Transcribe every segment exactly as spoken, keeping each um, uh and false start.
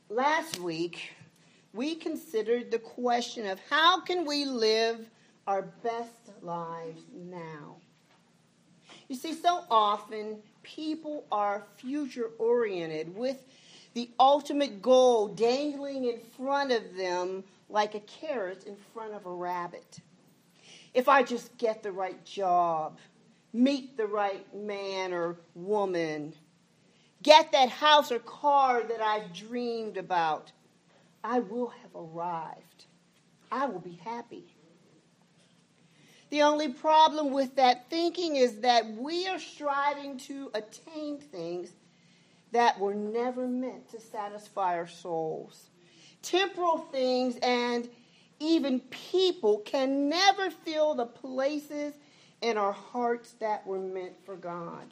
Last week, we considered the question of how can we live our best lives now? You see, so often people are future-oriented with the ultimate goal dangling in front of them like a carrot in front of a rabbit. If I just get the right job, meet the right man or woman, get that house or car that I've dreamed about, I will have arrived. I will be happy. The only problem with that thinking is that we are striving to attain things that were never meant to satisfy our souls. Temporal things and even people can never fill the places in our hearts that were meant for God.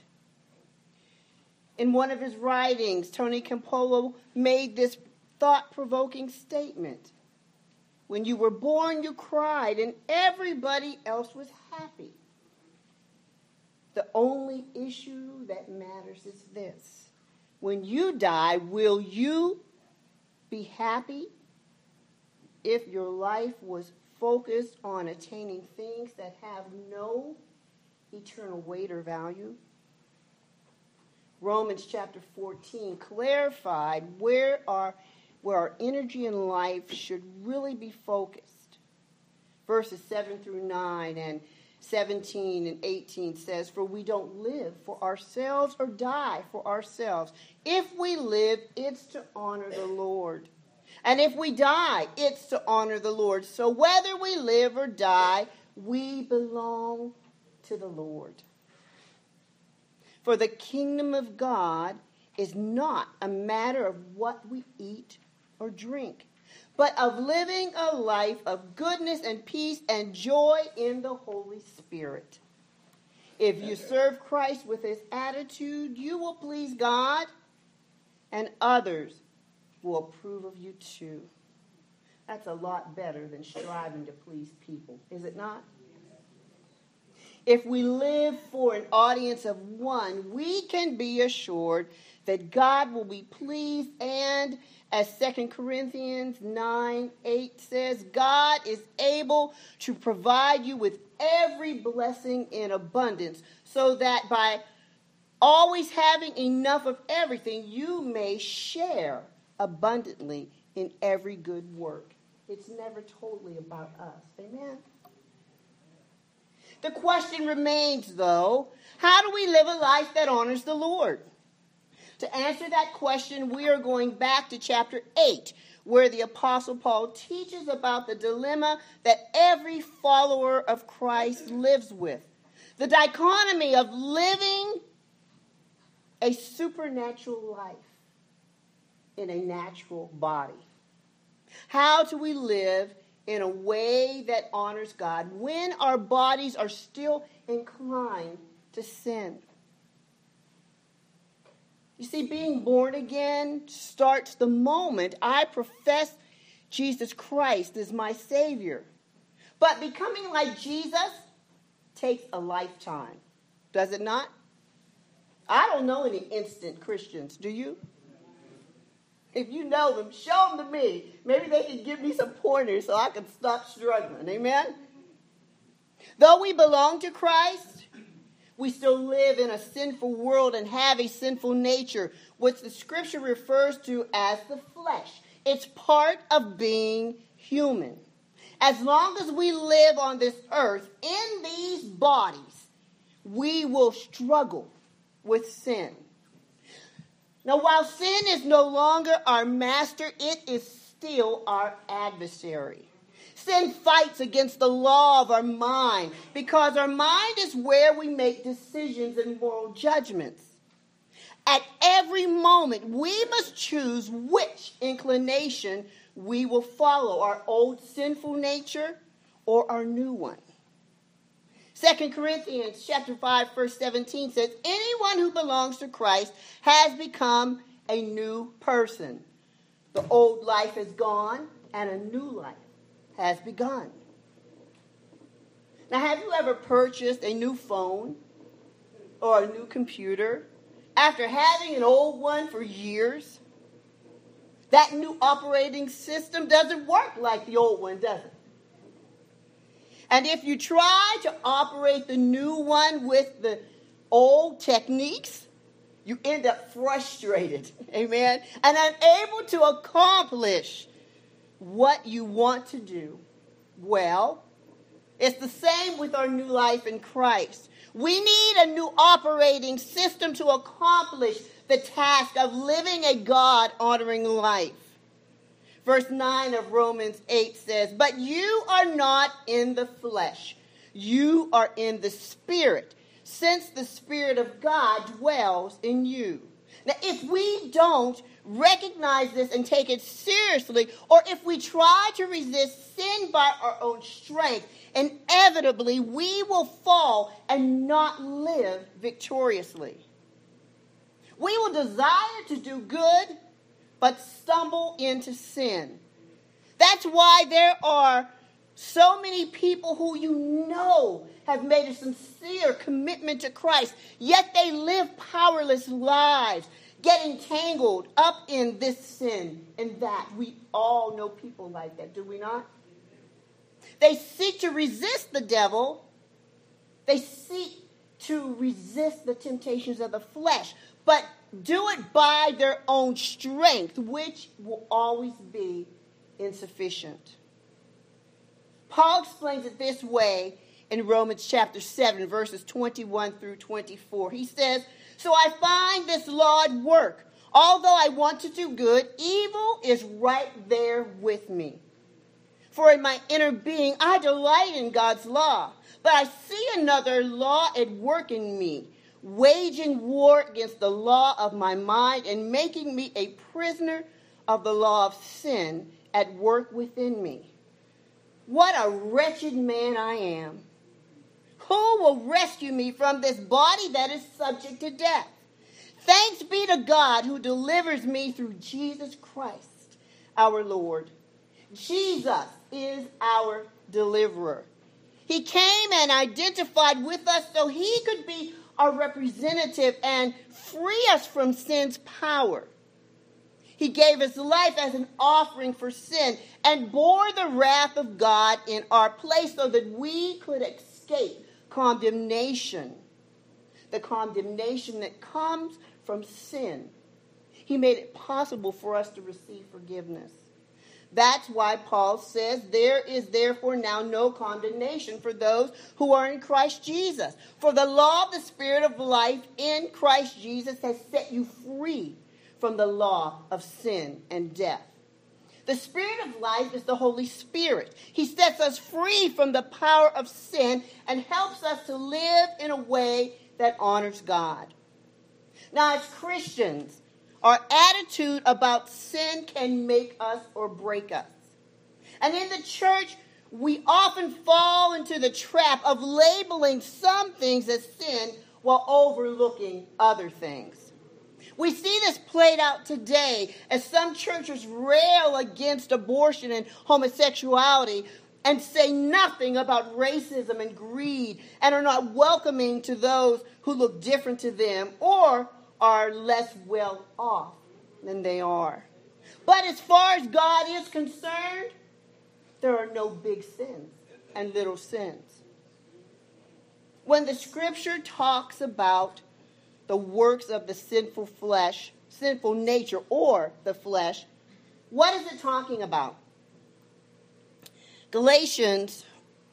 In one of his writings, Tony Campolo made this thought-provoking statement. When you were born, you cried, and everybody else was happy. The only issue that matters is this. When you die, will you be happy if your life was focused on attaining things that have no eternal weight or value? Romans chapter fourteen clarified where our, where our energy in life should really be focused. Verses seven through nine and seventeen and eighteen says, "For we don't live for ourselves or die for ourselves. If we live, it's to honor the Lord. And if we die, it's to honor the Lord. So whether we live or die, we belong to the Lord. For the kingdom of God is not a matter of what we eat or drink, but of living a life of goodness and peace and joy in the Holy Spirit. If you serve Christ with this attitude, you will please God, and others will approve of you too." That's a lot better than striving to please people, is it not? If we live for an audience of one, we can be assured that God will be pleased, and as Second Corinthians nine eight says, God is able to provide you with every blessing in abundance, so that by always having enough of everything, you may share abundantly in every good work. It's never totally about us. Amen? The question remains, though, how do we live a life that honors the Lord? To answer that question, we are going back to chapter eight, where the Apostle Paul teaches about the dilemma that every follower of Christ lives with. The dichotomy of living a supernatural life in a natural body. How do we live in a way that honors God when our bodies are still inclined to sin? You see, being born again starts the moment I profess Jesus Christ as my Savior. But becoming like Jesus takes a lifetime, does it not? I don't know any instant Christians, do you? If you know them, show them to me. Maybe they can give me some pointers so I can stop struggling. Amen? Though we belong to Christ, we still live in a sinful world and have a sinful nature, which the scripture refers to as the flesh. It's part of being human. As long as we live on this earth in these bodies, we will struggle with sin. Now, while sin is no longer our master, it is still our adversary. Sin fights against the law of our mind because our mind is where we make decisions and moral judgments. At every moment, we must choose which inclination we will follow, our old sinful nature or our new one. Second Corinthians chapter five, verse seventeen says, anyone who belongs to Christ has become a new person. The old life is gone and a new life has begun. Now, have you ever purchased a new phone or a new computer after having an old one for years? That new operating system doesn't work like the old one, does it? And if you try to operate the new one with the old techniques, you end up frustrated, amen, and unable to accomplish what you want to do. Well, it's the same with our new life in Christ. We need a new operating system to accomplish the task of living a God-honoring life. Verse nine of Romans eight says, "But you are not in the flesh. You are in the Spirit, since the Spirit of God dwells in you." Now, if we don't recognize this and take it seriously, or if we try to resist sin by our own strength, inevitably we will fall and not live victoriously. We will desire to do good, but stumble into sin. That's why there are so many people who you know have made a sincere commitment to Christ, yet they live powerless lives, getting tangled up in this sin and that. We all know people like that, do we not? They seek to resist the devil. They seek to resist the temptations of the flesh, but do it by their own strength, which will always be insufficient. Paul explains it this way in Romans chapter seven, verses twenty-one through twenty-four. He says, "So I find this law at work. Although I want to do good, evil is right there with me. For in my inner being, I delight in God's law. But I see another law at work in me, waging war against the law of my mind and making me a prisoner of the law of sin at work within me. What a wretched man I am. Who will rescue me from this body that is subject to death? Thanks be to God who delivers me through Jesus Christ, our Lord." Jesus is our deliverer. He came and identified with us so he could be our representative and free us from sin's power. He gave his life as an offering for sin and bore the wrath of God in our place so that we could escape condemnation, the condemnation that comes from sin. He made it possible for us to receive forgiveness. That's why Paul says, "There is therefore now no condemnation for those who are in Christ Jesus. For the law of the Spirit of life in Christ Jesus has set you free from the law of sin and death." The Spirit of life is the Holy Spirit. He sets us free from the power of sin and helps us to live in a way that honors God. Now, as Christians, our attitude about sin can make us or break us. And in the church, we often fall into the trap of labeling some things as sin while overlooking other things. We see this played out today as some churches rail against abortion and homosexuality and say nothing about racism and greed and are not welcoming to those who look different to them or are less well off than they are. But as far as God is concerned, there are no big sins and little sins. When the scripture talks about the works of the sinful flesh, sinful nature, or the flesh, what is it talking about? Galatians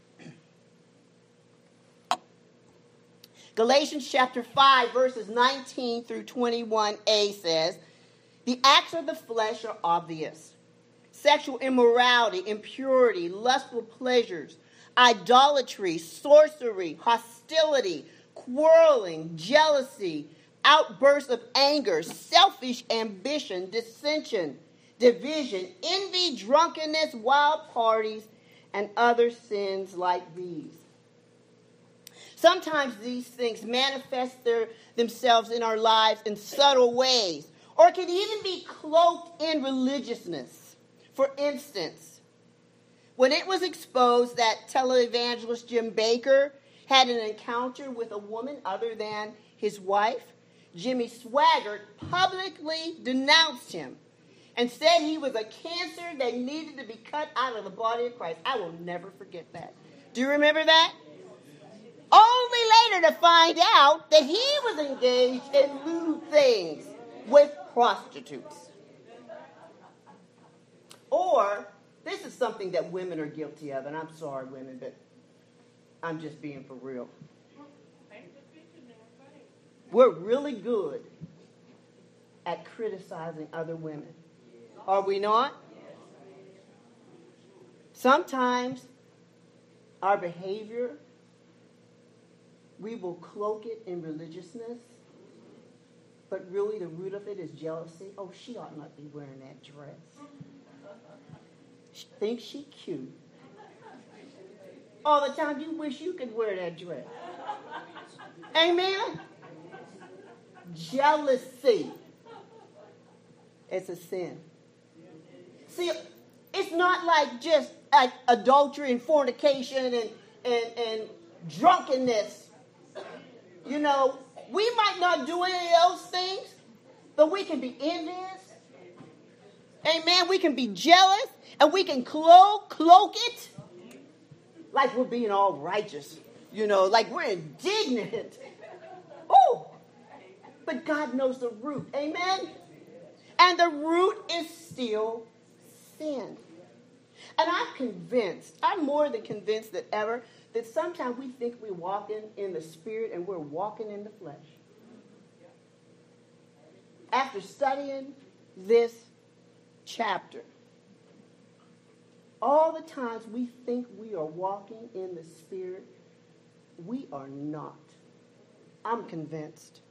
Galatians chapter five, verses nineteen through twenty-one a says, "The acts of the flesh are obvious: sexual immorality, impurity, lustful pleasures, idolatry, sorcery, hostility, quarreling, jealousy, outbursts of anger, selfish ambition, dissension, division, envy, drunkenness, wild parties, and other sins like these." Sometimes these things manifest their, themselves in our lives in subtle ways, or can even be cloaked in religiousness. For instance, when it was exposed that televangelist Jim Bakker had an encounter with a woman other than his wife, Jimmy Swaggart publicly denounced him and said he was a cancer that needed to be cut out of the body of Christ. I will never forget that. Do you remember that? Only later to find out that he was engaged in lewd things with prostitutes. Or, this is something that women are guilty of, and I'm sorry, women, but I'm just being for real. We're really good at criticizing other women. Are we not? Sometimes our behavior, we will cloak it in religiousness, but really the root of it is jealousy. Oh, she ought not be wearing that dress. She thinks she cute. All the time, you wish you could wear that dress. Amen? Jealousy. It's a sin. See, it's not like just like adultery and fornication and, and, and drunkenness. You know, we might not do any of those things, but we can be envious. Amen. We can be jealous, and we can cloak, cloak it like we're being all righteous. You know, like we're indignant. Oh, but God knows the root. Amen. And the root is still sin. And I'm convinced, I'm more than convinced than ever, that sometimes we think we're walking in the spirit and we're walking in the flesh. After studying this chapter, all the times we think we are walking in the spirit, we are not. I'm convinced.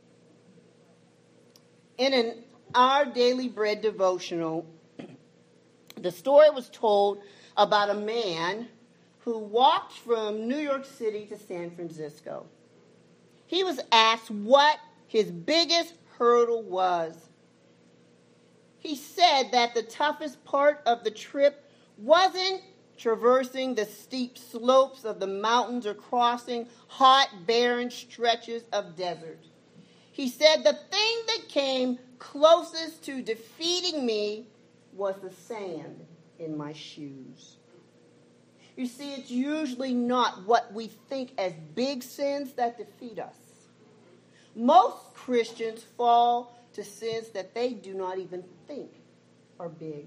In an Our Daily Bread devotional, the story was told about a man who walked from New York City to San Francisco. He was asked what his biggest hurdle was. He said that the toughest part of the trip wasn't traversing the steep slopes of the mountains or crossing hot, barren stretches of desert. He said the thing that came closest to defeating me was the sand in my shoes. You see, it's usually not what we think as big sins that defeat us. Most Christians fall to sins that they do not even think are big.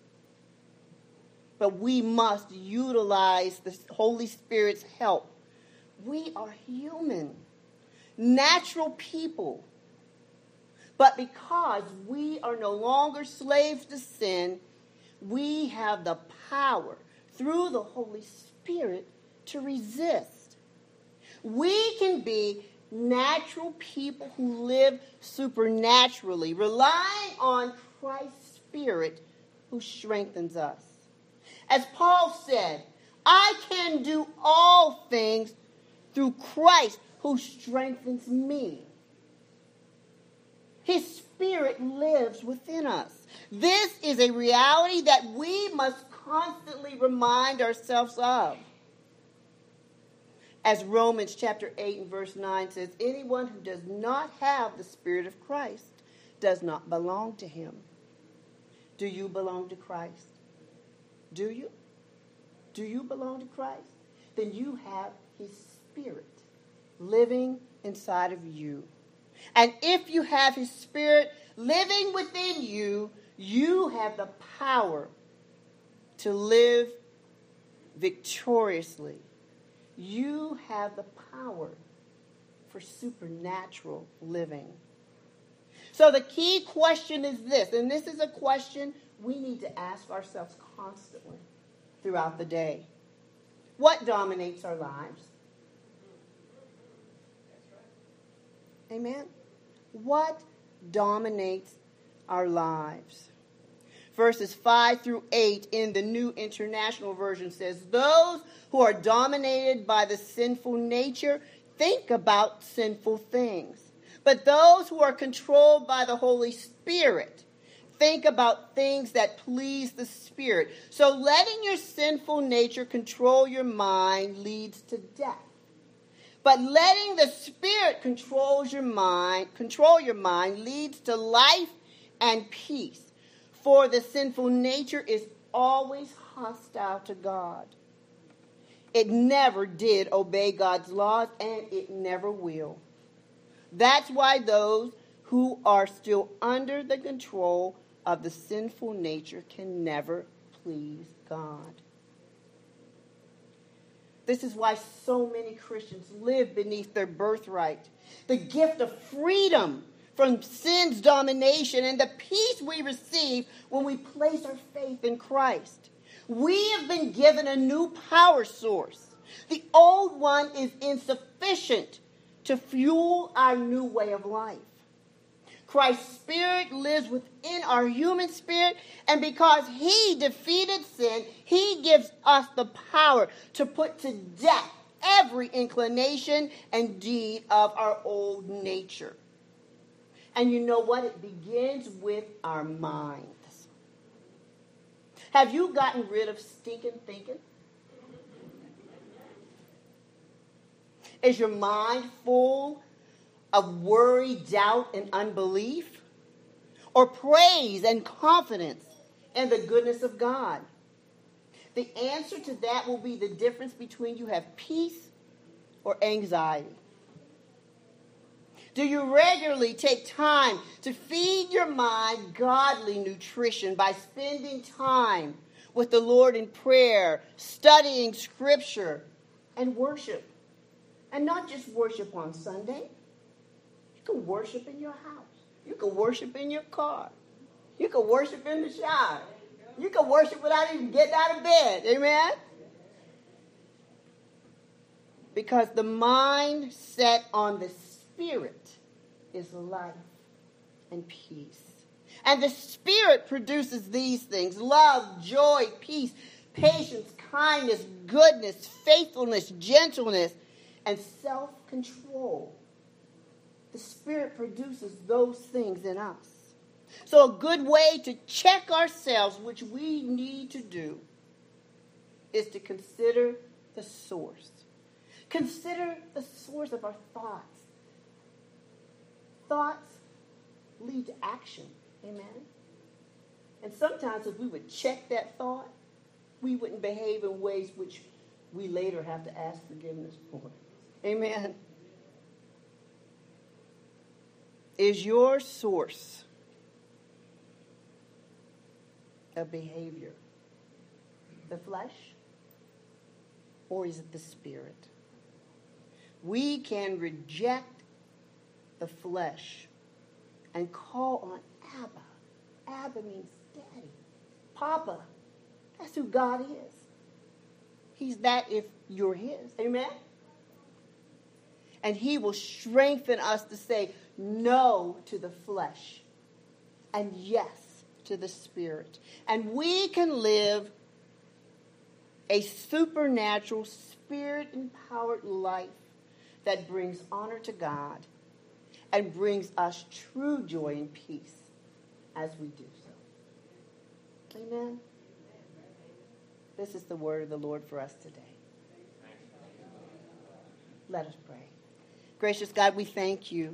But we must utilize the Holy Spirit's help. We are human, natural people. But because we are no longer slaves to sin, we have the power through the Holy Spirit to resist. We can be natural people who live supernaturally, relying on Christ's Spirit who strengthens us. As Paul said, I can do all things through Christ who strengthens me. His Spirit lives within us. This is a reality that we must constantly remind ourselves of. As Romans chapter eight and verse nine says, anyone who does not have the Spirit of Christ does not belong to him. Do you belong to Christ? Do you? Do you belong to Christ? Then you have his Spirit living inside of you. And if you have his Spirit living within you, you have the power to live victoriously. You have the power for supernatural living. So the key question is this, and this is a question we need to ask ourselves constantly throughout the day. What dominates our lives? Amen? What dominates our lives? Verses five through eight in the New International Version says, those who are dominated by the sinful nature think about sinful things. But those who are controlled by the Holy Spirit think about things that please the Spirit. So letting your sinful nature control your mind leads to death. But letting the Spirit control your mind, control your mind leads to life and peace. For the sinful nature is always hostile to God. It never did obey God's laws, and it never will. That's why those who are still under the control of the sinful nature can never please God. This is why so many Christians live beneath their birthright, the gift of freedom from sin's domination and the peace we receive when we place our faith in Christ. We have been given a new power source. The old one is insufficient to fuel our new way of life. Christ's Spirit lives within our human spirit, and because he defeated sin, he gives us the power to put to death every inclination and deed of our old nature. And you know what? It begins with our minds. Have you gotten rid of stinking thinking? Is your mind full of worry, doubt, and unbelief? Or praise and confidence in the goodness of God? The answer to that will be the difference between you have peace or anxiety. Do you regularly take time to feed your mind godly nutrition by spending time with the Lord in prayer, studying Scripture, and worship? And not just worship on Sunday. You can worship in your house. You can worship in your car. You can worship in the shower. You can worship without even getting out of bed. Amen? Because the mind set on the Spirit is life and peace. And the Spirit produces these things: love, joy, peace, patience, kindness, goodness, faithfulness, gentleness, and self-control. The Spirit produces those things in us. So a good way to check ourselves, which we need to do, is to consider the source. Consider the source of our thoughts. Thoughts lead to action. Amen? And sometimes if we would check that thought, we wouldn't behave in ways which we later have to ask forgiveness for. Amen? Is your source of behavior the flesh, or is it the Spirit? We can reject the flesh and call on Abba. Abba means daddy. Papa. That's who God is. He's that if you're his. Amen? And he will strengthen us to say no to the flesh and yes to the Spirit. And we can live a supernatural, Spirit-empowered life that brings honor to God and brings us true joy and peace as we do so. Amen? This is the word of the Lord for us today. Let us pray. Gracious God, we thank you.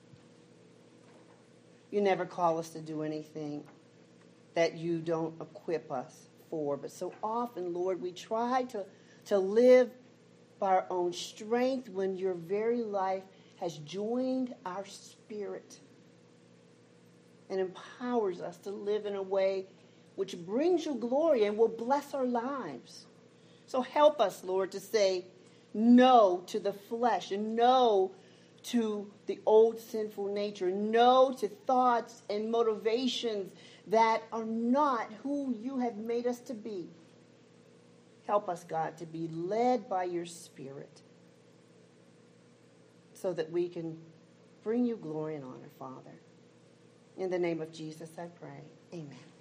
You never call us to do anything that you don't equip us for. But so often, Lord, we try to, to live by our own strength when your very life has joined our spirit and empowers us to live in a way which brings you glory and will bless our lives. So help us, Lord, to say no to the flesh and no to the old sinful nature, no to thoughts and motivations that are not who you have made us to be. Help us, God, to be led by your Spirit so that we can bring you glory and honor, Father. In the name of Jesus, I pray. Amen.